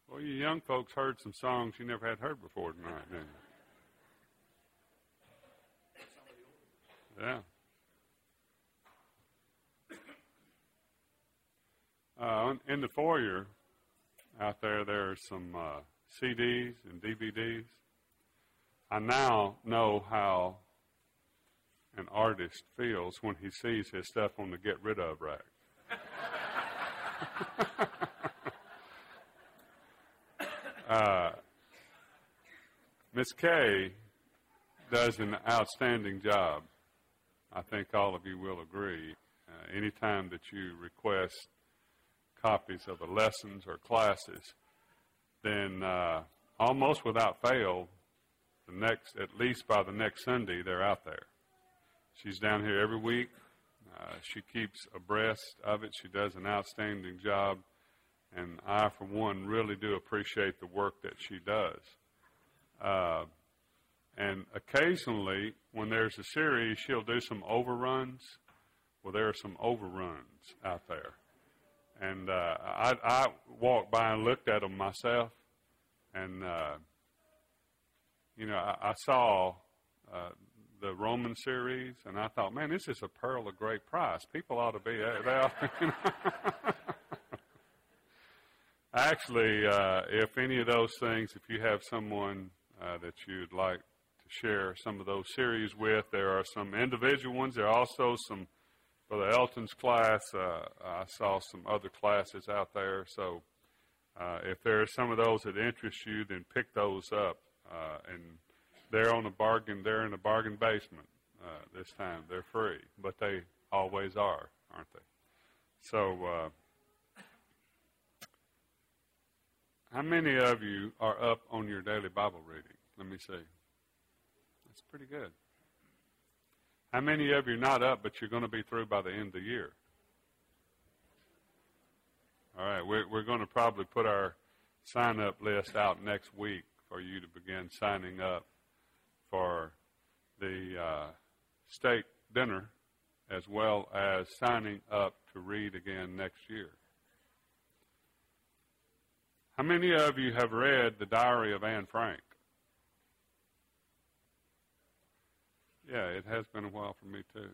Well, you young folks heard some songs you never had heard before tonight, didn't you? Yeah. In the foyer out there, there's some CDs and DVDs. I now know how an artist feels when he sees his stuff on the get rid of rack. Miss Kay does an outstanding job. I think all of you will agree. Anytime that you request copies of the lessons or classes, then almost without fail, at least by the next Sunday, they're out there. She's down here every week. She keeps abreast of it. She does an outstanding job. And I, for one, really do appreciate the work that she does. And occasionally, when there's a series, she'll do some overruns. Well, there are some overruns out there. And I walked by and looked at them myself. And, I saw the Roman series, and I thought, man, this is a pearl of great price. People ought to be, they ought to, Actually, if any of those things, if you have someone that you'd like to share some of those series with, there are some individual ones. There are also some, for the Elton's class, I saw some other classes out there. So if there are some of those that interest you, then pick those up. And they're in the bargain basement this time. They're free, but they always are, aren't they? So how many of you are up on your daily Bible reading? Let me see. That's pretty good. How many of you are not up, but you're going to be through by the end of the year? All right, we're going to probably put our sign-up list out next week for you to begin signing up for the steak dinner, as well as signing up to read again next year. How many of you have read The Diary of Anne Frank? Yeah, it has been a while for me too.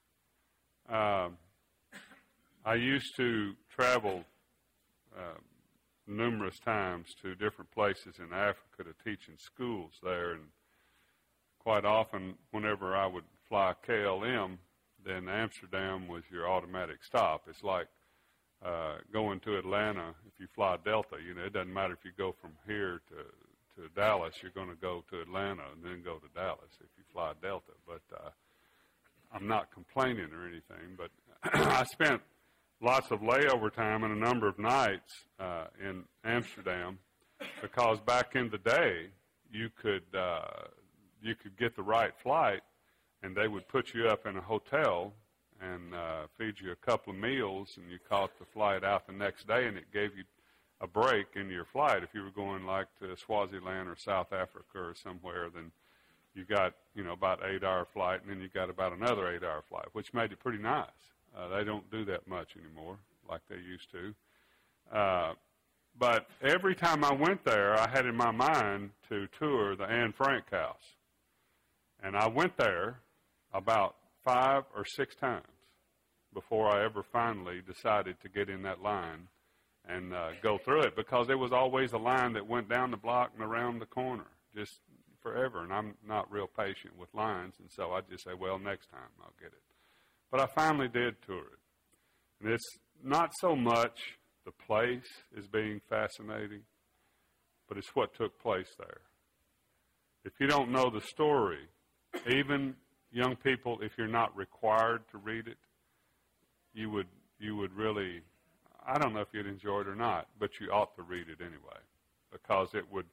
I used to travel numerous times to different places in Africa to teach in schools there, and quite often whenever I would fly KLM, then Amsterdam was your automatic stop. It's like going to Atlanta. If you fly Delta, it doesn't matter if you go from here to Dallas, you're going to go to Atlanta and then go to Dallas if you fly Delta. But I'm not complaining or anything, but I spent lots of layover time and a number of nights in Amsterdam, because back in the day you could get the right flight, and they would put you up in a hotel and feed you a couple of meals, and you caught the flight out the next day, and it gave you a break in your flight. If you were going like to Swaziland or South Africa or somewhere, then you got about 8-hour flight, and then you got about another 8-hour flight, which made it pretty nice. They don't do that much anymore like they used to. But every time I went there, I had in my mind to tour the Anne Frank house. And I went there about 5 or 6 times before I ever finally decided to get in that line and go through it, because there was always a line that went down the block and around the corner, just forever. And I'm not real patient with lines, and so I just say, well, next time I'll get it. But I finally did tour it. And it's not so much the place as being fascinating, but it's what took place there. If you don't know the story, even young people, if you're not required to read it, you would really, I don't know if you'd enjoy it or not, but you ought to read it anyway, because it would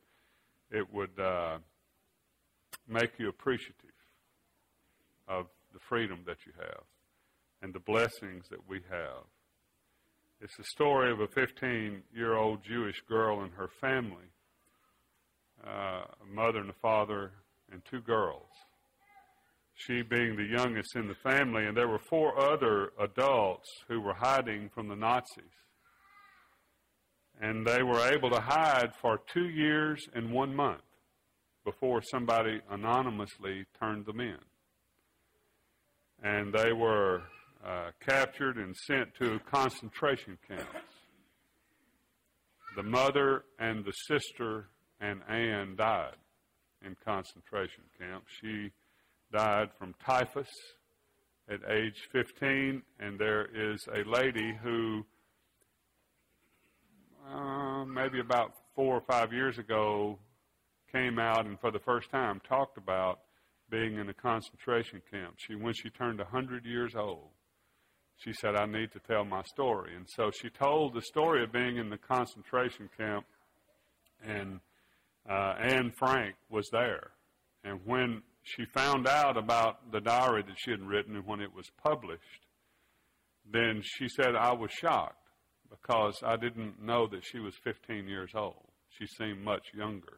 make you appreciative of the freedom that you have and the blessings that we have. It's the story of a 15-year-old Jewish girl and her family, a mother and a father and 2 girls. She being the youngest in the family, and there were 4 other adults who were hiding from the Nazis. And they were able to hide for 2 years and 1 month before somebody anonymously turned them in. And they were captured and sent to concentration camps. The mother and the sister and Anne died in concentration camps. She died from typhus at age 15, and there is a lady who maybe about 4 or 5 years ago came out and for the first time talked about being in a concentration camp. When she turned 100 years old, she said, I need to tell my story. And so she told the story of being in the concentration camp, and Anne Frank was there. And when she found out about the diary that she had written and when it was published, then she said, I was shocked because I didn't know that she was 15 years old. She seemed much younger.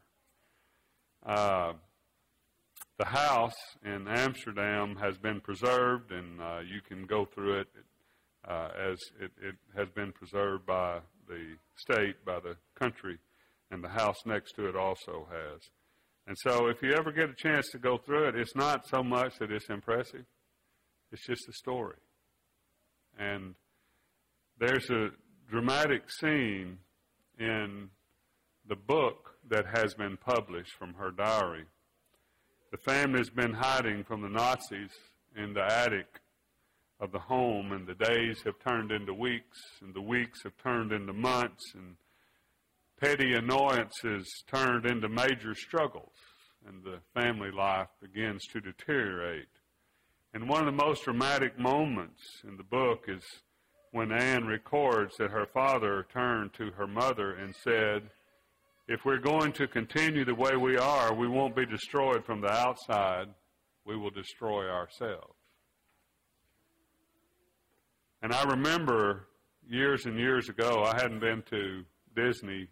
The house in Amsterdam has been preserved, and you can go through it as it has been preserved by the state, by the country, and the house next to it also has. And so if you ever get a chance to go through it, it's not so much that it's impressive. It's just a story. And there's a dramatic scene in the book that has been published from her diary. The family's been hiding from the Nazis in the attic of the home, and the days have turned into weeks, and the weeks have turned into months, and petty annoyances turned into major struggles, and the family life begins to deteriorate. And one of the most dramatic moments in the book is when Anne records that her father turned to her mother and said, if we're going to continue the way we are, we won't be destroyed from the outside. We will destroy ourselves. And I remember years and years ago, I hadn't been to Disneyland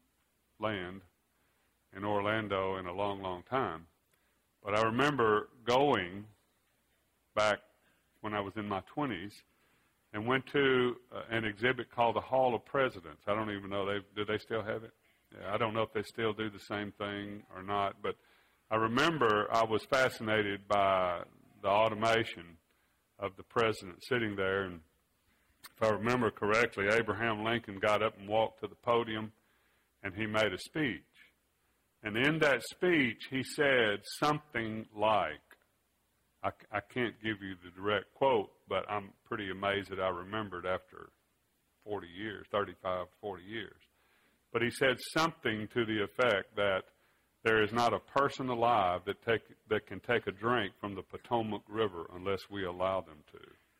in Orlando in a long, long time. But I remember going back when I was in my 20s and went to an exhibit called the Hall of Presidents. I don't even know, do they still have it? Yeah, I don't know if they still do the same thing or not, but I remember I was fascinated by the automation of the president sitting there, and if I remember correctly, Abraham Lincoln got up and walked to the podium, and he made a speech. And in that speech, he said something like, I can't give you the direct quote, but I'm pretty amazed that I remembered after 40 years, 35, 40 years. But he said something to the effect that there is not a person alive that can take a drink from the Potomac River unless we allow them to.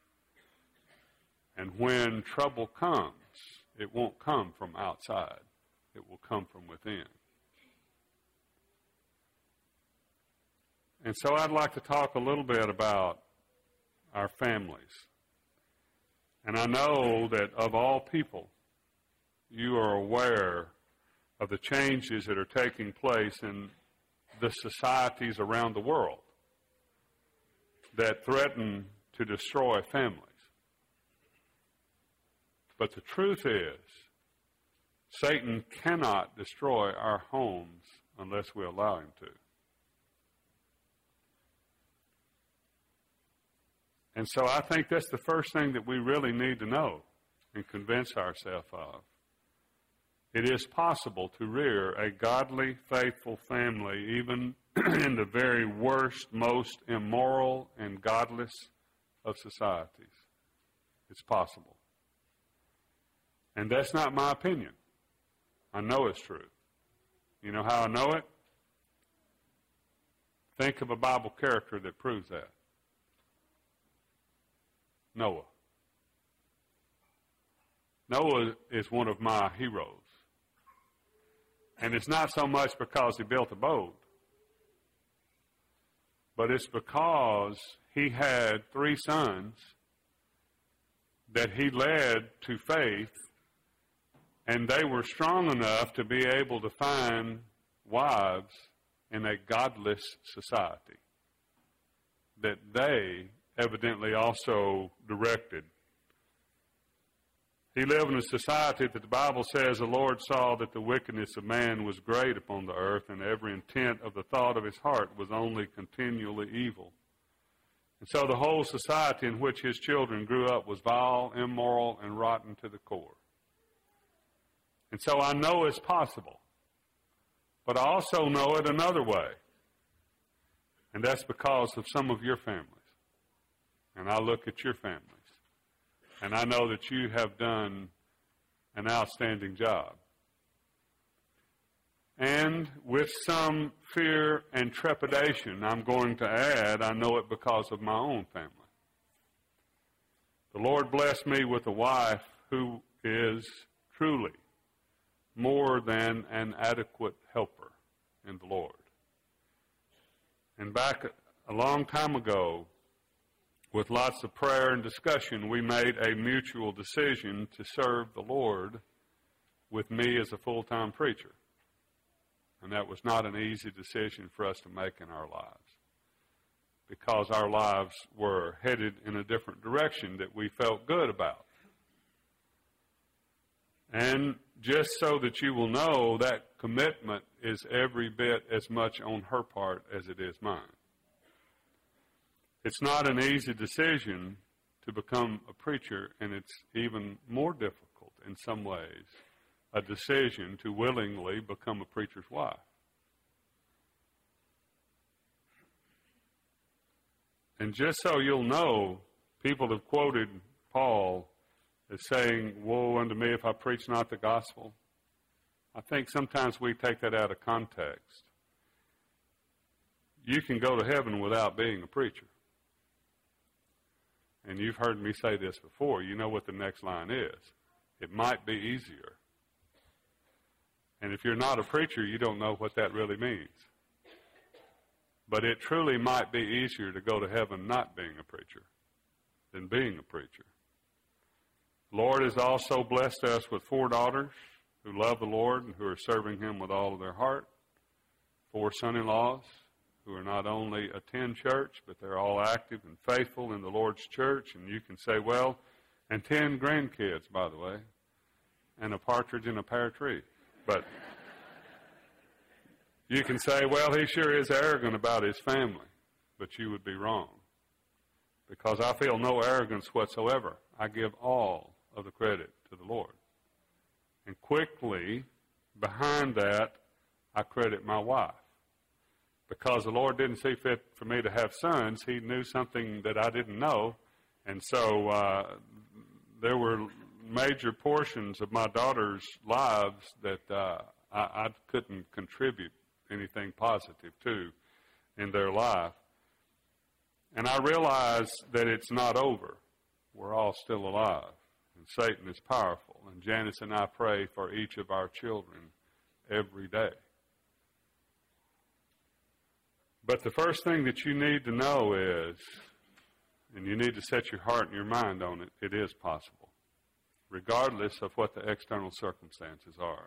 And when trouble comes, it won't come from outside. It will come from within. And so I'd like to talk a little bit about our families. And I know that of all people, you are aware of the changes that are taking place in the societies around the world that threaten to destroy families. But the truth is, Satan cannot destroy our homes unless we allow him to. And so I think that's the first thing that we really need to know and convince ourselves of. It is possible to rear a godly, faithful family even in the very worst, most immoral and godless of societies. It's possible. And that's not my opinion. I know it's true. You know how I know it? Think of a Bible character that proves that. Noah. Noah is one of my heroes. And it's not so much because he built a boat, but it's because he had 3 sons that he led to faith, and they were strong enough to be able to find wives in a godless society that they evidently also directed He lived in a society that the Bible says the Lord saw that the wickedness of man was great upon the earth, and every intent of the thought of his heart was only continually evil. And so the whole society in which his children grew up was vile, immoral, and rotten to the core. And so I know it's possible, but I also know it another way. And that's because of some of your families. And I look at your families. And I know that you have done an outstanding job. And with some fear and trepidation, I'm going to add, I know it because of my own family. The Lord blessed me with a wife who is truly more than an adequate helper in the Lord. And back a long time ago, with lots of prayer and discussion, we made a mutual decision to serve the Lord with me as a full-time preacher. And that was not an easy decision for us to make in our lives, because our lives were headed in a different direction that we felt good about. And just so that you will know, that commitment is every bit as much on her part as it is mine. It's not an easy decision to become a preacher, and it's even more difficult in some ways, a decision to willingly become a preacher's wife. And just so you'll know, people have quoted Paul as saying, "Woe unto me if I preach not the gospel." I think sometimes we take that out of context. You can go to heaven without being a preacher. And you've heard me say this before. You know what the next line is. It might be easier. And if you're not a preacher, you don't know what that really means. But it truly might be easier to go to heaven not being a preacher than being a preacher. The Lord has also blessed us with 4 daughters who love the Lord and who are serving Him with all of their heart. 4 son-in-laws who are not only attend church, but they're all active and faithful in the Lord's church. And you can say, well, and 10 grandkids, by the way, and a partridge in a pear tree. But you can say, well, he sure is arrogant about his family. But you would be wrong, because I feel no arrogance whatsoever. I give all of the credit to the Lord. And quickly, behind that, I credit my wife. Because the Lord didn't see fit for me to have sons, He knew something that I didn't know. And so there were major portions of my daughters' lives that I couldn't contribute anything positive to in their life. And I realized that it's not over. We're all still alive. And Satan is powerful. And Janice and I pray for each of our children every day. But the first thing that you need to know is, and you need to set your heart and your mind on it, it is possible, regardless of what the external circumstances are.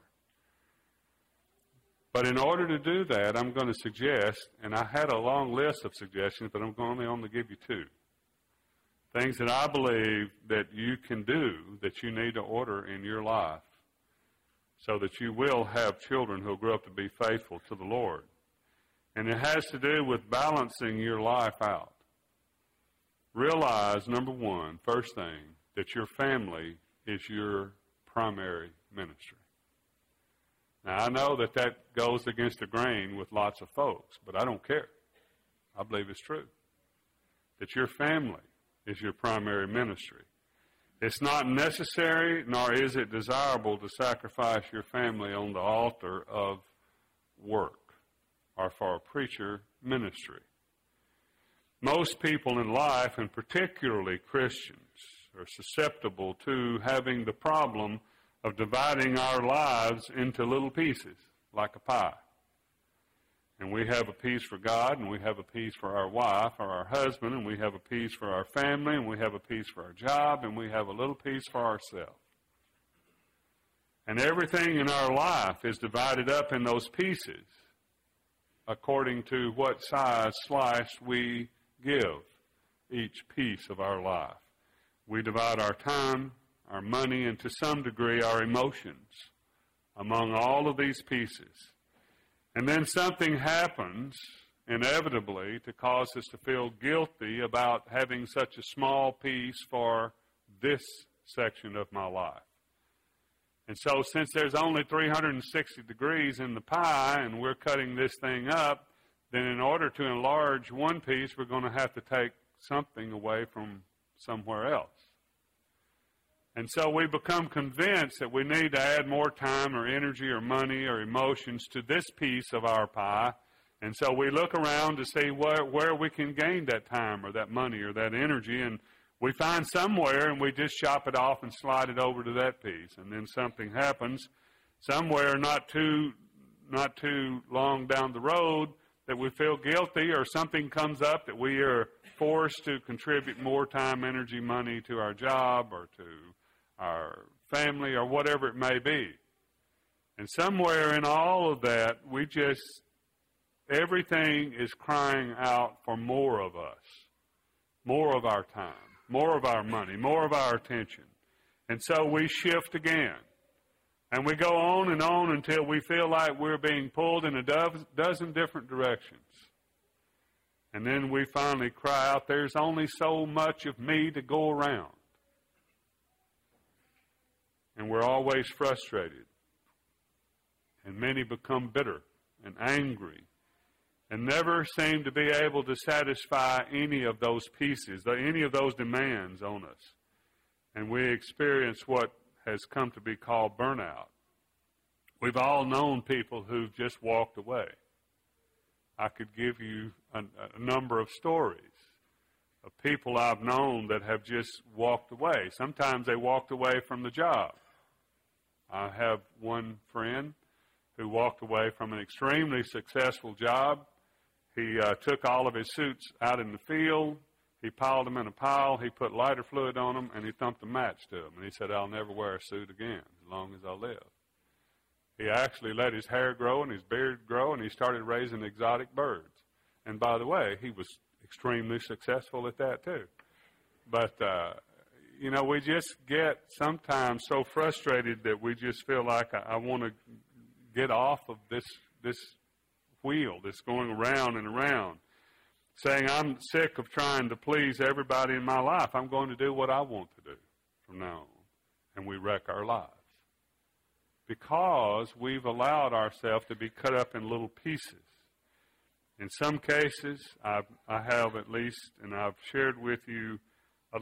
But in order to do that, I'm going to suggest, and I had a long list of suggestions, but I'm going to only give you 2. Things that I believe that you can do that you need to order in your life so that you will have children who will grow up to be faithful to the Lord. And it has to do with balancing your life out. Realize, number 1, first thing, that your family is your primary ministry. Now, I know that that goes against the grain with lots of folks, but I don't care. I believe it's true. That your family is your primary ministry. It's not necessary, nor is it desirable to sacrifice your family on the altar of work or for a preacher ministry. Most people in life, and particularly Christians, are susceptible to having the problem of dividing our lives into little pieces, like a pie. And we have a piece for God, and we have a piece for our wife or our husband, and we have a piece for our family, and we have a piece for our job, and we have a little piece for ourselves. And everything in our life is divided up in those pieces according to what size slice we give each piece of our life. We divide our time, our money, and to some degree our emotions among all of these pieces. And then something happens, inevitably, to cause us to feel guilty about having such a small piece for this section of my life. And so since there's only 360 degrees in the pie and we're cutting this thing up, then in order to enlarge one piece, we're going to have to take something away from somewhere else. And so we become convinced that we need to add more time or energy or money or emotions to this piece of our pie. And so we look around to see where we can gain that time or that money or that energy. And we find somewhere and we just chop it off and slide it over to that piece. And then something happens somewhere not too long down the road that we feel guilty, or something comes up that we are forced to contribute more time, energy, money to our job or to our family or whatever it may be. And somewhere in all of that, everything is crying out for more of us, more of our time, more of our money, more of our attention. And so we shift again. And we go on until we feel like we're being pulled in a dozen different directions. And then we finally cry out, there's only so much of me to go around. And we're always frustrated. And many become bitter and angry and never seem to be able to satisfy any of those pieces, any of those demands on us. And we experience what has come to be called burnout. We've all known people who've just walked away. I could give you a number of stories of people I've known that have just walked away. Sometimes they walked away from the job. I have one friend who walked away from an extremely successful job. He took all of his suits out in the field. He piled them in a pile. He put lighter fluid on them, and he thumped a match to them. And he said, I'll never wear a suit again as long as I live. He actually let his hair grow and his beard grow, and he started raising exotic birds. And by the way, he was extremely successful at that too. But, we just get sometimes so frustrated that we just feel like I want to get off of this wheel that's going around and around, saying I'm sick of trying to please everybody in my life. I'm going to do what I want to do from now on. And we wreck our lives because we've allowed ourselves to be cut up in little pieces. In some cases, I have at least, and I've shared with you a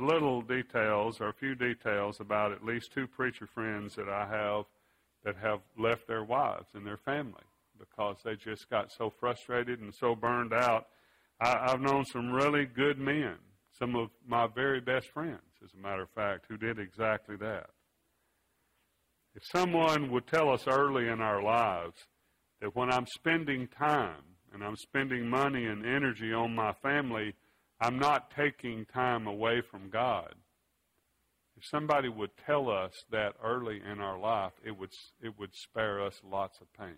few details about at least two preacher friends that I have that have left their wives and their family because they just got so frustrated and so burned out. I've known some really good men, some of my very best friends, as a matter of fact, who did exactly that. If someone would tell us early in our lives that when I'm spending time and I'm spending money and energy on my family, I'm not taking time away from God. If somebody would tell us that early in our life, it would spare us lots of pain.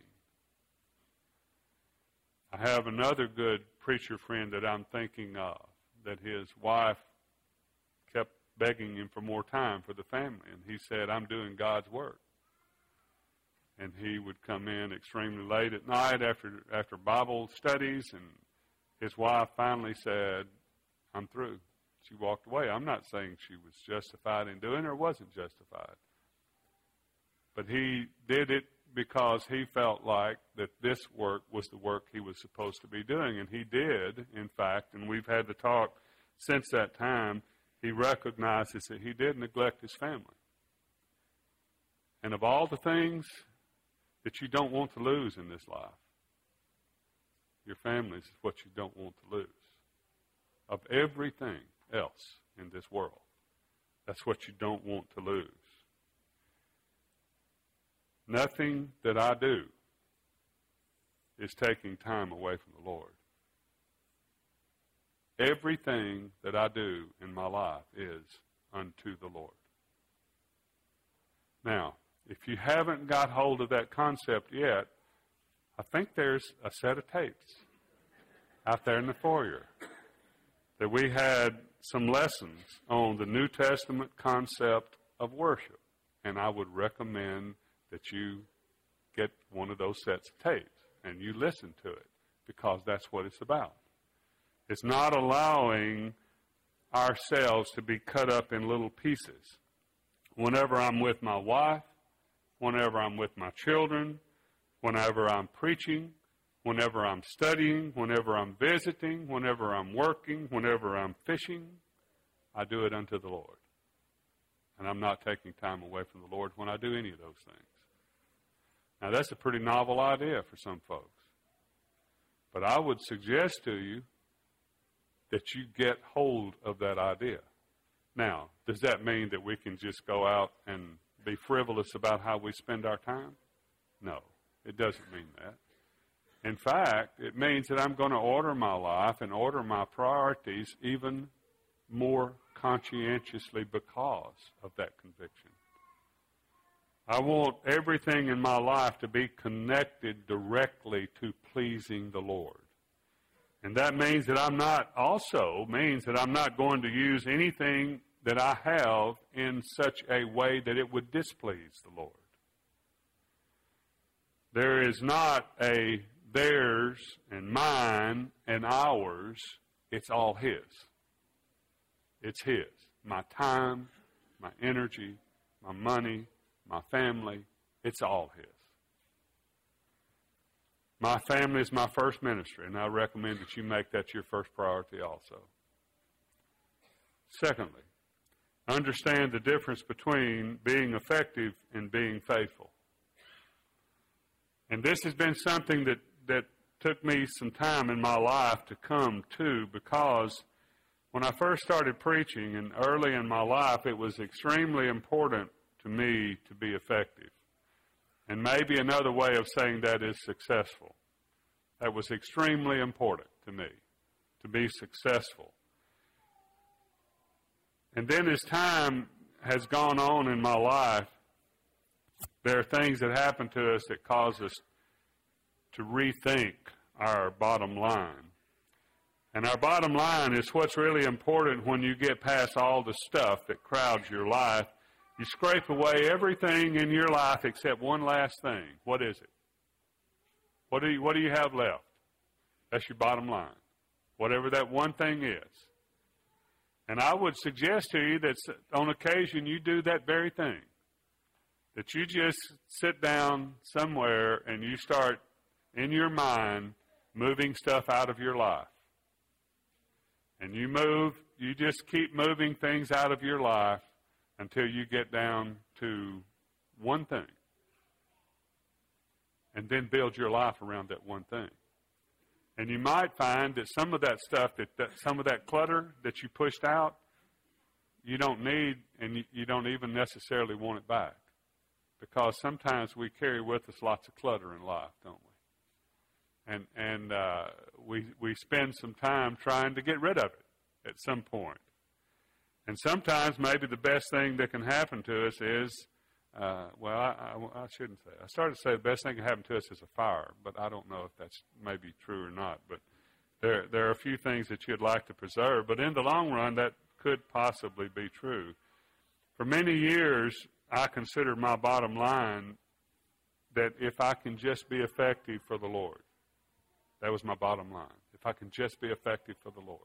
I have another good preacher friend that I'm thinking of, that his wife kept begging him for more time for the family, and he said, I'm doing God's work. And he would come in extremely late at night after Bible studies, and his wife finally said, I'm through. She walked away. I'm not saying she was justified in doing it or wasn't justified. But he did it because he felt like that this work was the work he was supposed to be doing. And he did, in fact, and we've had the talk since that time, he recognizes that he did neglect his family. And of all the things that you don't want to lose in this life, your family is what you don't want to lose. Of everything else in this world, that's what you don't want to lose. Nothing that I do is taking time away from the Lord. Everything that I do in my life is unto the Lord. Now, if you haven't got hold of that concept yet, I think there's a set of tapes out there in the foyer that we had some lessons on the New Testament concept of worship. And I would recommend that you get one of those sets of tapes and you listen to it, because that's what it's about. It's not allowing ourselves to be cut up in little pieces. Whenever I'm with my wife, whenever I'm with my children, whenever I'm preaching, whenever I'm studying, whenever I'm visiting, whenever I'm working, whenever I'm fishing, I do it unto the Lord. And I'm not taking time away from the Lord when I do any of those things. Now, that's a pretty novel idea for some folks. But I would suggest to you that you get hold of that idea. Now, does that mean that we can just go out and be frivolous about how we spend our time? No, it doesn't mean that. In fact, it means that I'm going to order my life and order my priorities even more conscientiously because of that conviction. I want everything in my life to be connected directly to pleasing the Lord. And that means that I'm not going to use anything that I have in such a way that it would displease the Lord. There is not a theirs and mine and ours. It's all His. It's His. My time, my energy, my money, my family, it's all His. My family is my first ministry, and I recommend that you make that your first priority also. Secondly, understand the difference between being effective and being faithful. And this has been something that took me some time in my life to come to, because when I first started preaching and early in my life, it was extremely important to me to be effective. And maybe another way of saying that is successful. That was extremely important to me, to be successful. And then as time has gone on in my life, there are things that happen to us that cause us to rethink our bottom line. And our bottom line is what's really important when you get past all the stuff that crowds your life. You scrape away everything in your life except one last thing. What is it? What do you have left? That's your bottom line. Whatever that one thing is. And I would suggest to you that on occasion you do that very thing. That you just sit down somewhere and you start in your mind moving stuff out of your life. And you just keep moving things out of your life until you get down to one thing. And then build your life around that one thing. And you might find that some of that stuff, some of that clutter that you pushed out, you don't need, and you don't even necessarily want it back. Because sometimes we carry with us lots of clutter in life, don't we? And we spend some time trying to get rid of it at some point. And sometimes maybe the best thing that can happen to us is, I shouldn't say. I started to say the best thing that can happen to us is a fire, but I don't know if that's maybe true or not. But there are a few things that you'd like to preserve, but in the long run, that could possibly be true. For many years, I considered my bottom line that if I can just be effective for the Lord, that was my bottom line. If I can just be effective for the Lord,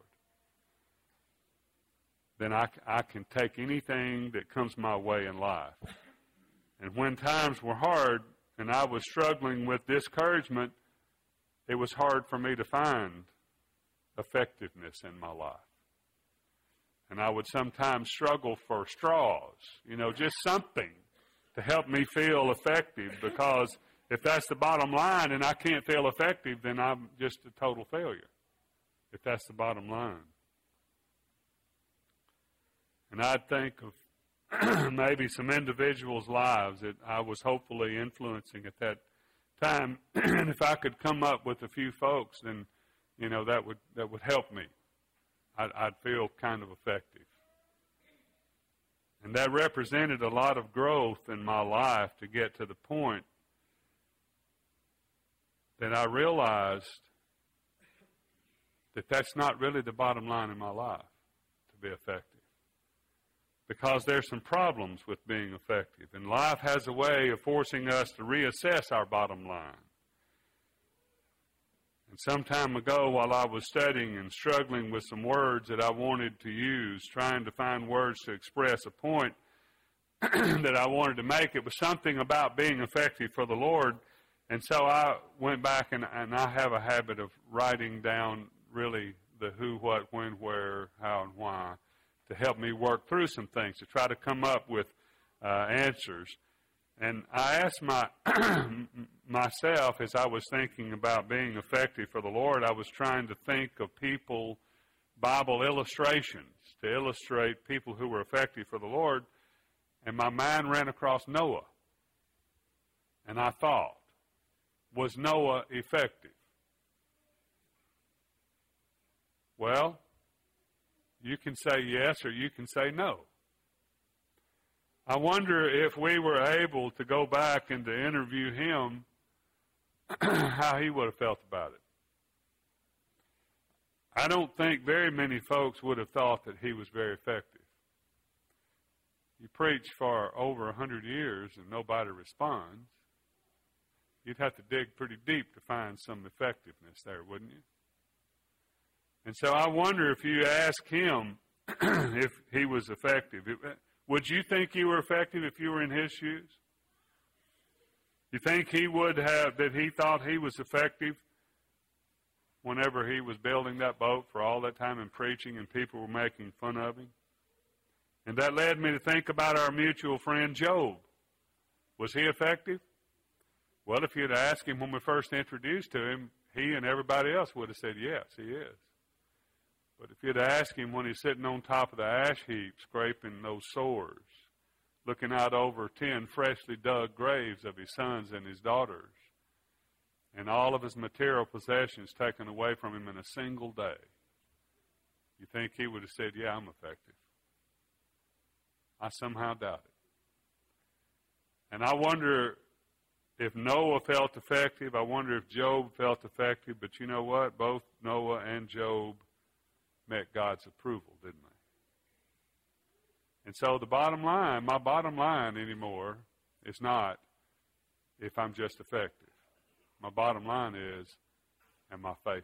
then I can take anything that comes my way in life. And when times were hard and I was struggling with discouragement, it was hard for me to find effectiveness in my life. And I would sometimes struggle for straws, just something to help me feel effective, because if that's the bottom line and I can't feel effective, then I'm just a total failure, if that's the bottom line. And I'd think of maybe some individuals' lives that I was hopefully influencing at that time. And if I could come up with a few folks, then, that would help me. I'd feel kind of effective. And that represented a lot of growth in my life to get to the point that I realized that that's not really the bottom line in my life, to be effective. because there's some problems with being effective. And life has a way of forcing us to reassess our bottom line. And some time ago, while I was studying and struggling with some words that I wanted to use, trying to find words to express a point that I wanted to make, it was something about being effective for the Lord. And so I went back, and I have a habit of writing down really the who, what, when, where, how, and why, to help me work through some things, to try to come up with answers. And I asked myself, as I was thinking about being effective for the Lord, I was trying to think of people, Bible illustrations, to illustrate people who were effective for the Lord. And my mind ran across Noah. And I thought, was Noah effective? Well, you can say yes or you can say no. I wonder if we were able to go back and to interview him, how he would have felt about it. I don't think very many folks would have thought that he was very effective. You preach for over 100 years and nobody responds. You'd have to dig pretty deep to find some effectiveness there, wouldn't you? And so I wonder if you ask him if he was effective. Would you think you were effective if you were in his shoes? You think he would have, that he thought he was effective whenever he was building that boat for all that time and preaching and people were making fun of him? And that led me to think about our mutual friend Job. Was he effective? Well, if you'd asked him when we first introduced to him, he and everybody else would have said, yes, he is. But if you'd asked him when he's sitting on top of the ash heap, scraping those sores, looking out over 10 freshly dug graves of his sons and his daughters, and all of his material possessions taken away from him in a single day, you think he would have said, yeah, I'm effective? I somehow doubt it. And I wonder if Noah felt effective. I wonder if Job felt effective. But you know what? Both Noah and Job met God's approval, didn't they? And so the bottom line, my bottom line anymore, is not if I'm just effective. My bottom line is, am I faithful?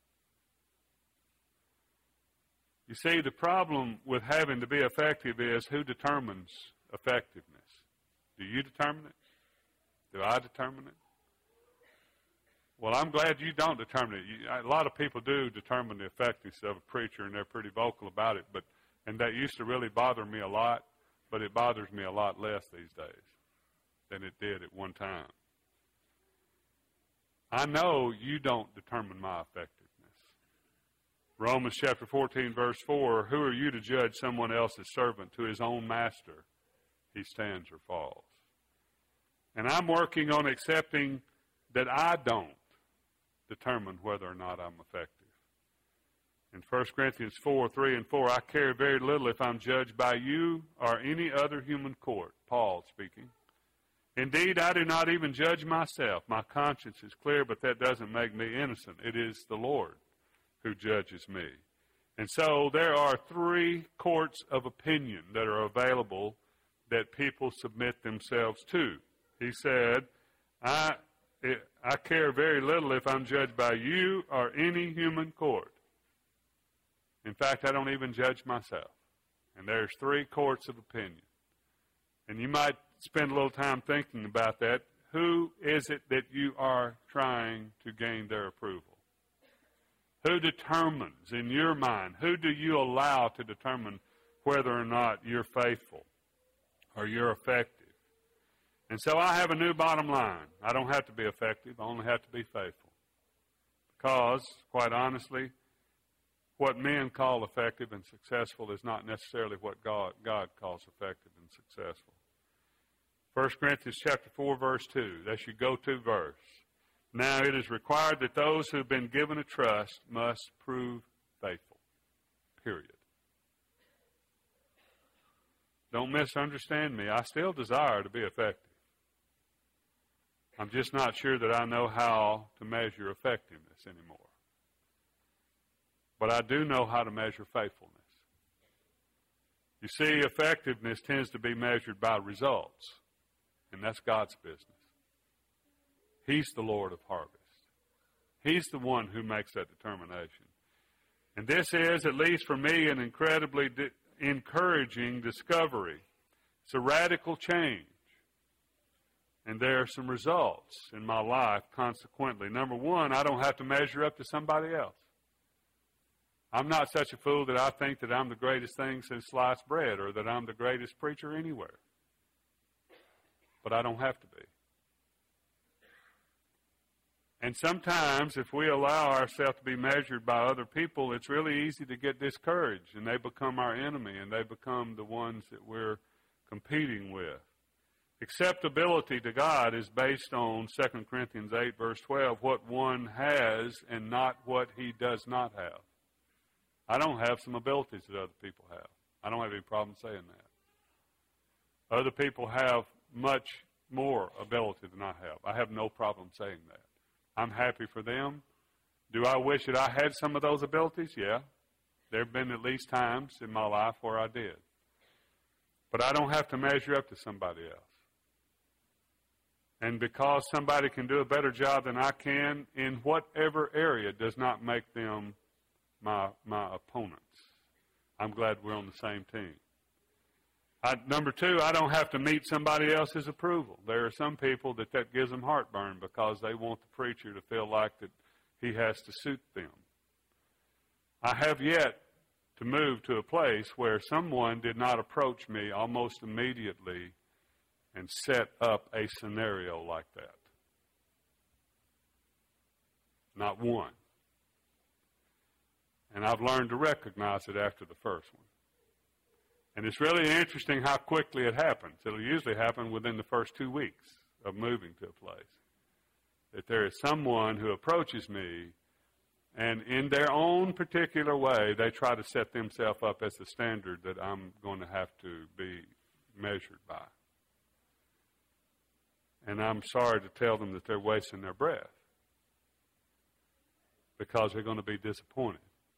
You see, the problem with having to be effective is who determines effectiveness? Do you determine it? Do I determine it? Well, I'm glad you don't determine it. A lot of people do determine the effectiveness of a preacher, and they're pretty vocal about it. And that used to really bother me a lot, but it bothers me a lot less these days than it did at one time. I know you don't determine my effectiveness. Romans chapter 14, verse 4, who are you to judge someone else's servant? To his own master he stands or falls. And I'm working on accepting that I don't determine whether or not I'm effective. In 1 Corinthians 4, 3 and 4, I care very little if I'm judged by you or any other human court. Paul speaking. Indeed, I do not even judge myself. My conscience is clear, but that doesn't make me innocent. It is the Lord who judges me. And so there are 3 courts of opinion that are available that people submit themselves to. He said, I care very little if I'm judged by you or any human court. In fact, I don't even judge myself. And there's 3 courts of opinion. And you might spend a little time thinking about that. Who is it that you are trying to gain their approval? Who determines in your mind? Who do you allow to determine whether or not you're faithful or you're effective? And so I have a new bottom line. I don't have to be effective. I only have to be faithful. Because, quite honestly, what men call effective and successful is not necessarily what God calls effective and successful. 1 Corinthians chapter 4, verse 2. That's your go-to verse. Now it is required that those who have been given a trust must prove faithful. Period. Don't misunderstand me. I still desire to be effective. I'm just not sure that I know how to measure effectiveness anymore. But I do know how to measure faithfulness. You see, effectiveness tends to be measured by results, and that's God's business. He's the Lord of harvest. He's the one who makes that determination. And this is, at least for me, an incredibly encouraging discovery. It's a radical change. And there are some results in my life, consequently. Number one, I don't have to measure up to somebody else. I'm not such a fool that I think that I'm the greatest thing since sliced bread or that I'm the greatest preacher anywhere. But I don't have to be. And sometimes, if we allow ourselves to be measured by other people, it's really easy to get discouraged, and they become our enemy, and they become the ones that we're competing with. Acceptability to God is based on 2 Corinthians 8, verse 12, what one has and not what he does not have. I don't have some abilities that other people have. I don't have any problem saying that. Other people have much more ability than I have. I have no problem saying that. I'm happy for them. Do I wish that I had some of those abilities? Yeah. There have been at least times in my life where I did. But I don't have to measure up to somebody else. And because somebody can do a better job than I can in whatever area does not make them my opponents. I'm glad we're on the same team. Number two, I don't have to meet somebody else's approval. There are some people that gives them heartburn because they want the preacher to feel like that he has to suit them. I have yet to move to a place where someone did not approach me almost immediately and set up a scenario like that. Not one. And I've learned to recognize it after the first one. And it's really interesting how quickly it happens. It'll usually happen within the first 2 weeks of moving to a place. That there is someone who approaches me, and in their own particular way, they try to set themselves up as the standard that I'm going to have to be measured by. And I'm sorry to tell them that they're wasting their breath because they're going to be disappointed.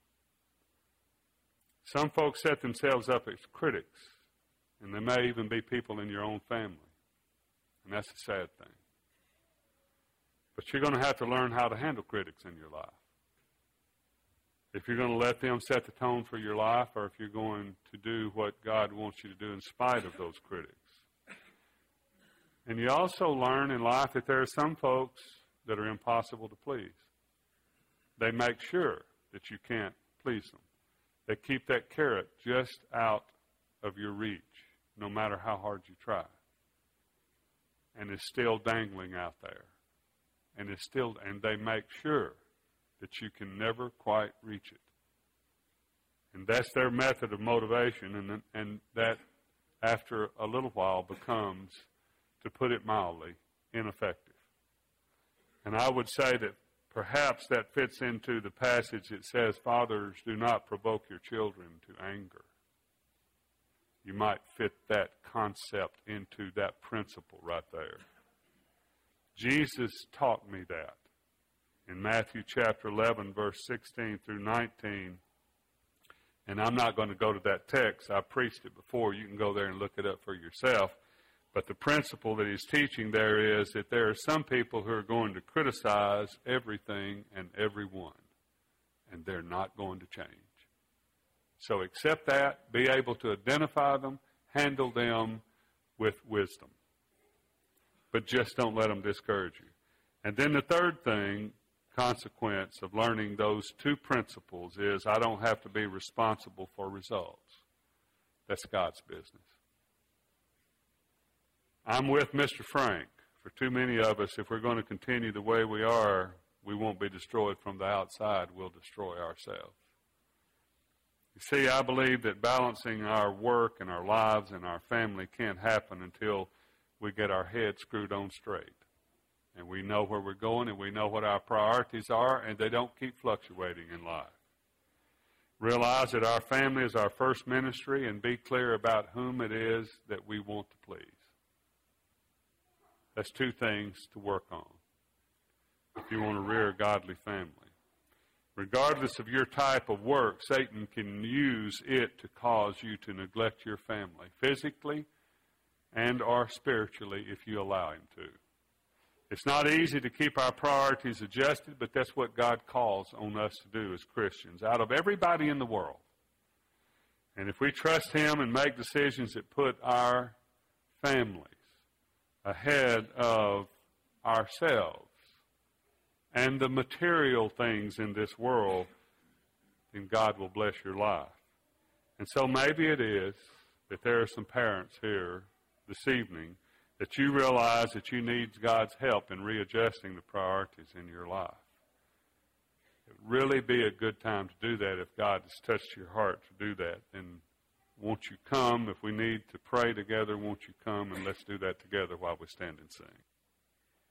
Some folks set themselves up as critics, and there may even be people in your own family, and that's a sad thing. But you're going to have to learn how to handle critics in your life. If you're going to let them set the tone for your life, or if you're going to do what God wants you to do in spite of those critics. And you also learn in life that there are some folks that are impossible to please. They make sure that you can't please them. They keep that carrot just out of your reach, no matter how hard you try. And it's still dangling out there. And they make sure that you can never quite reach it. And that's their method of motivation, and that, after a little while, becomes, to put it mildly, ineffective. And I would say that perhaps that fits into the passage that says, fathers, do not provoke your children to anger. You might fit that concept into that principle right there. Jesus taught me that in Matthew chapter 11, verse 16 through 19. And I'm not going to go to that text. I preached it before. You can go there and look it up for yourself. But the principle that he's teaching there is that there are some people who are going to criticize everything and everyone, and they're not going to change. So accept that, be able to identify them, handle them with wisdom. But just don't let them discourage you. And then the third thing, consequence of learning those two principles, is I don't have to be responsible for results. That's God's business. I'm with Mr. Frank. For too many of us, if we're going to continue the way we are, we won't be destroyed from the outside. We'll destroy ourselves. You see, I believe that balancing our work and our lives and our family can't happen until we get our head screwed on straight. And we know where we're going, and we know what our priorities are, and they don't keep fluctuating in life. Realize that our family is our first ministry, and be clear about whom it is that we want to please. That's two things to work on if you want to rear a godly family. Regardless of your type of work, Satan can use it to cause you to neglect your family, physically and or spiritually, if you allow him to. It's not easy to keep our priorities adjusted, but that's what God calls on us to do as Christians, out of everybody in the world. And if we trust him and make decisions that put our families ahead of ourselves and the material things in this world, then God will bless your life. And so maybe it is that there are some parents here this evening that you realize that you need God's help in readjusting the priorities in your life. It would really be a good time to do that if God has touched your heart to do that. Then won't you come? If we need to pray together, won't you come? And let's do that together while we stand and sing.